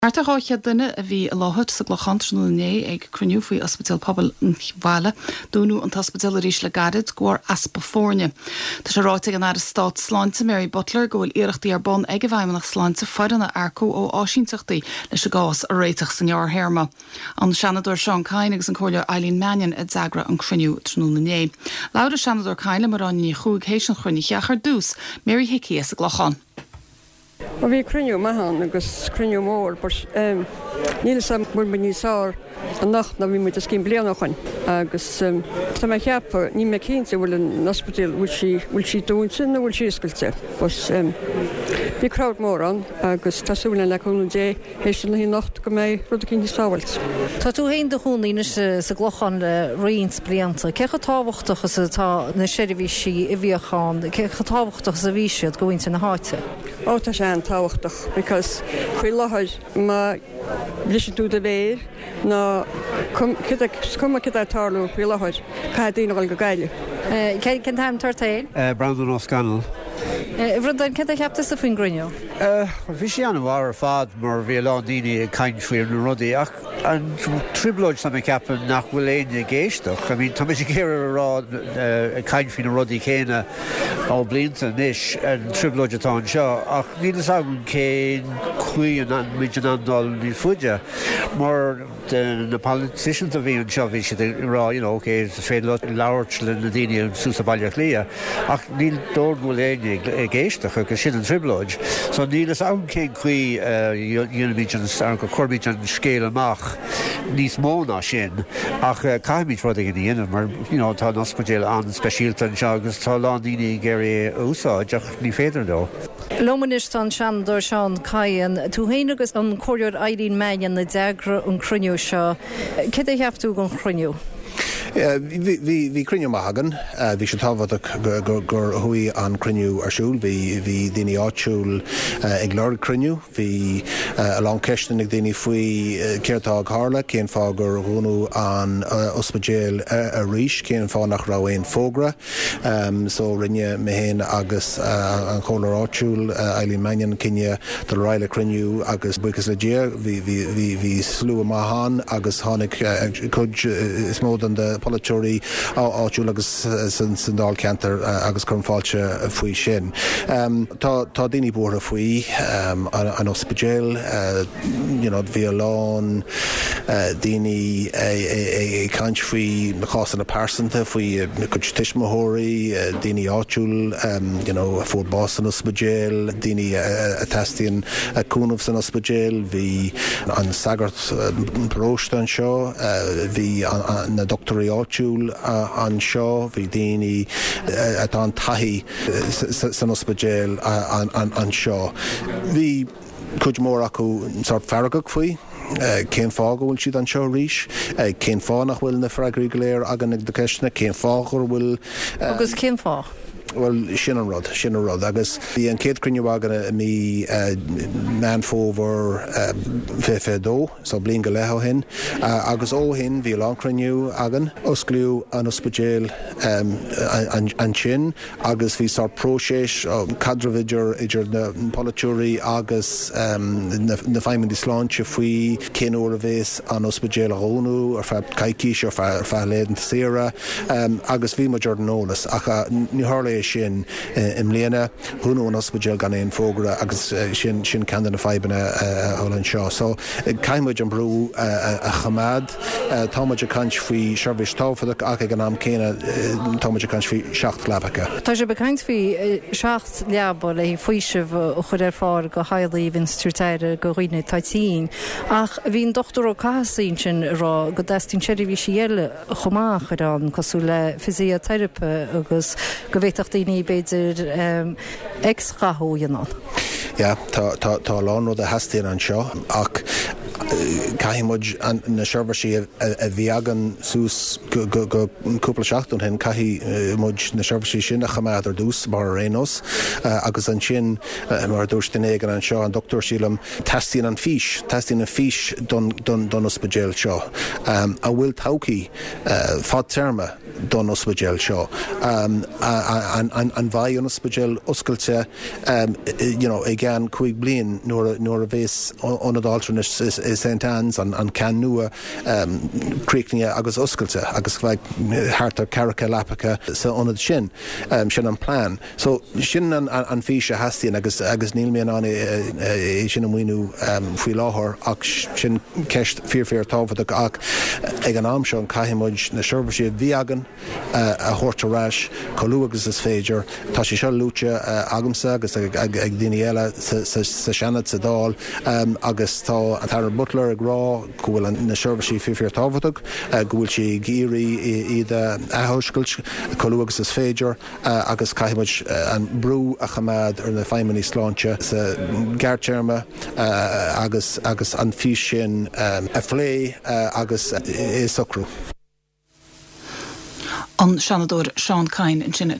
Arta gáithe duine a bhí a láthad sa glachantrúné ag cruniú faoi Ospidéal Pobal an Bhaile dúnú an Ospidéal Arís le Garid goir aspa fórne. Tá sé ráite an ar stát sláinte Mary Butler go bhfuil iarachtaí ar bon ag a bhaimeach sláinte foiranna aircó ó áisiúntaachtaí leis a gás a réiteach san jaar Herma. An Seanador Sean Cain agus an cóir Eileen Mannion a dsagra an cruniú trúnané. Laura Seanador Cain le mar an ní chuig hééis an chruinnig cheachar dús Mary Hickey a glachan. Og vi krynju mahan agus krynju mór níl sam mul me nísár an nacht na vi mit a skin blian nachan agus tá me cheappa ní me cénte bhfuil an ospidéal bhfuil si dúnsin bhfuil si iscoilte vi crowd mór an agus tasúna le chun dé hééis na hí nacht go mé rud a cinn sáhailt. Tá tú héin de chuúna sa glochan le rions blianta cecha táhachtachas atá na seirbhísí I bhíocháin cecha táhachtachas a bhí siad go bhainte na háite. Ó tá sé an táhachtach because chuil láthir má bhlisin tú de bhéir ná cuma cid tarlú chuil láthir cai daoine bhil go gaiile. Cén táim tartail? Brandon O'Scannell. Bhrudan cén cheapta sa faoin gruniú? Bhí sé an bhhar fad mar bhí lá daoine caiinfuir na rudaí ach an tribloid sa me ceapan nach bhfuil éine géisteach. I mean, tá sé céir rá caiinfuir na rudaí chéine á blianta níos an tribloid atá an seo ach nílas agan cén chuí an muid an andal ní fuide mar na politicians a bhí an seo bhí sé rá cé féad labhairt le na daine an súsa bailach lia ach níl dór bhfuil éine géisteach agus sin an tribloid. So nílas agan cén chuí dionmid an go chorbíid an scéal amach níos móna sin ach caiimid rud ag dhéanamh mar tá an ospidéal an speisialta an seo agus tá lá daoine géir úsáid ach ní féidir dó. Lomanis an Seanador Sean Cain tú héin agus an cóir Eileen Mannion na deagra an cruniú seo. Cid é cheaptú an cruniú? Vi cruniú mahagan, vi sé tábhad gur hui an cruniú arsúl, vi daoine áitiúil ag leir cruniú, vi a lá ceistan ag daoine faoi céirtá Harla, cén fá gur runú an ospidéal a ríis, cén fá nach rá éon fógra, so rinne me héin agus an chólar áitiúil Eileen Mannion cinne do ráile cruniú agus buchas le dia, vi slú a mahan agus tháinig chud is mód an de politúirí áitiúil agus san dál ceantar agus chun fáilte faoi sin. Tá daoine bútha faoi an ospidéal, bhí lán daoine caint faoi na chásan na persanta faoi chud tiismothirí, daoine áitiúil fuair bás san ospidéal, daoine a testíonn cúnamh san ospidéal, hí an sagart próiste an seo, hí na doctorí áitiúil an seo, bhí daoine atá an taithí san ospidéal an seo. Bhí chuid mór acu fearragach faoi, cén fá go bhfuil siad an seo ríis, cén fá nach bhfuil na freigraí go léir agan ag do ceisna, cén fá gur bhfuil... Agus cén fá? Well, sin an rud, agus bhí an céad cruniú agan mí man fómhar fé dó, so blion go leith hin, agus ó hin bhí lán cruniú agan, oscliú an ospidéal an sin, agus bhí sár próséis cadravidir idir na politúirí agus na feimimí sláinte faoi cén uair a bhés an ospidéal a rónú ar fe caiiciis ar fe léan sira, agus bhí maidir nólas, ach ní hála sin im léana hunú an ospidéal gan éon fógra agus sin ceanna na feibanna an seo. So caiimiid an brú a chamad, táimeid a caint faoi seirbhís táfadach ach ag an am céine táimeid a caint faoi 7 leabacha. Tá sé becaint faoi 7 leaba le faoisimh chud ar fáil go hailigh institúteire go roiine taitín ach bhín dochtar ó casaín sin rá go deistín seirbhísí eile chomach an cosú le physiotherapy agus go bhhéach daoine beidir ex-rathóíonán. Ja, tá lán rud a heastíonn an seo ach caihimid na seirbhísí a bhíagan sús go cúpla seachtain hen caihimid na seirbhísí sin a chamád ar dús mar rénos agus an sin mar dúirtain éigen an seo an doctor sílam testín an fís don ospidéal seo a bhfuil taucaí fad terma don ospidéal seo an bhaid an ospidéal oscailte i gceann 5 bliain nuair a bhés onadáltrin is St. Anne's an can nua críicne agus oscailte agus bheith hartar caracha lapacha sa onad sin an plán. So sin an fís a hastíon agus níl míon an sin an muoinú faoi láthair ach sin ceist fíor tábhaach ach ag an am seo an caithimid na seirbhísí bhí agan a thuirtarráis choú agus is féidir tá sé seo lúte agamsa agus ag daoine eile sa seanad sa dáil agus tá an tar butler ag rá go bhfuil na seirbhísí fíor tábhaach go bhfuil si géirí iad athoscailt choú agus is féidir agus caithimid an brú a chamád ar na feiminí sláinte sa geartterma agus an fís sin a phlé agus é socrú. An seanadóir Seán Cain in sin